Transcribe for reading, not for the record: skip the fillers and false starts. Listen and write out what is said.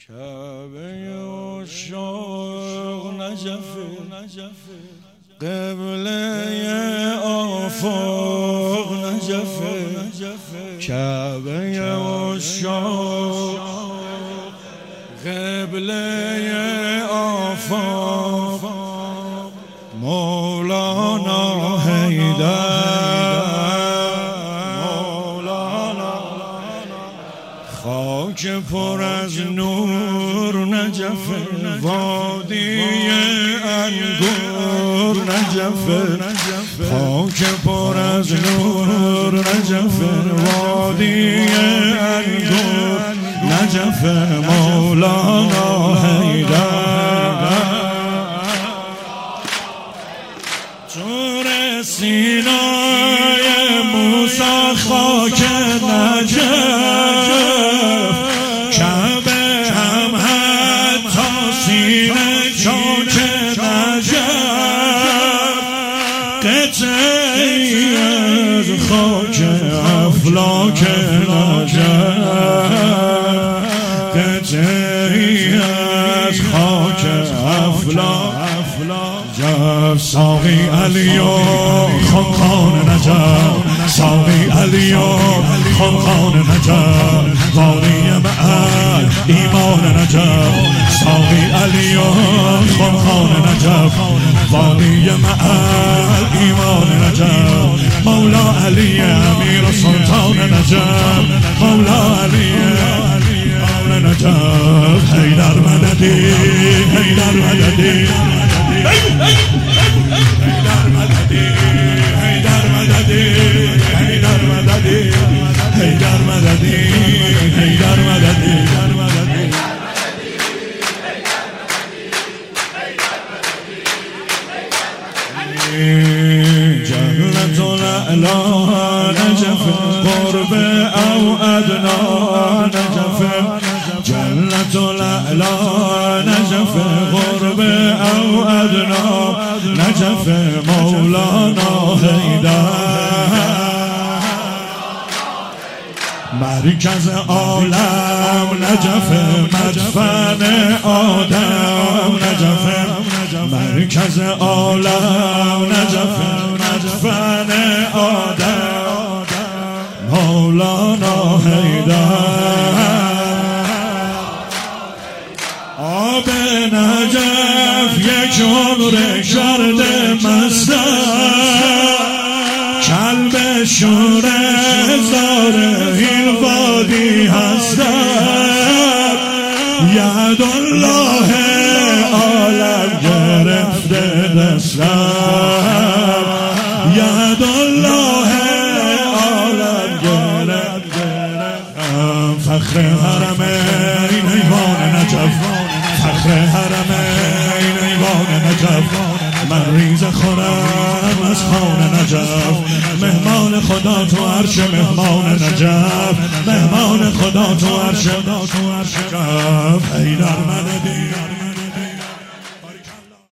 کعبه عشاق نجفه قبله آفاق نجفه کعبه عشاق قبله آفاق مولانا حیدر خاک پر از نور نجفه وادی انگور نجفه خاک پر از نور نجفه وادی انگور نجفه مولانا حیدر طور سینای موسی خاک نجف کعبه هم حتی سینه چاک نجف قطعی از خاک افلاک نجف قطعی از خاک افلاک نجف ساقی علیو خانخان نجف ساقی علیو خانخان نجف وادی معل ایمان نجف ساقی علیو خانخان نجف وادی معل ایمان نجف مولا علی امیر سلطان نجف مولا علی امیر نجف حیدر مددی حیدر مددی حیدر مددی حیدر مددی حیدر مددی حیدر مددی حیدر مددی جنت الاعلی نجف قرب او ادنا نجف جنت الاعلی نجف قرب او ادنا نجف مولانا حیدر مرکز عالم نجف مدفن آدم نجف مرکز عالم نجف مدفن آدم مولانا حیدر آب نجف یک عمر کرده مستم کلب شوره زار این وادی هستم ید الله عالم گرفته دستم ید الله عالم گرفته فخر حرمین ایوان نجف فخر حرمین ایوان نجف من ریز خورم از خان نجف مهمان خدا تو عرش مهمان نجف مهمان خدا تو عرش حیدر مددی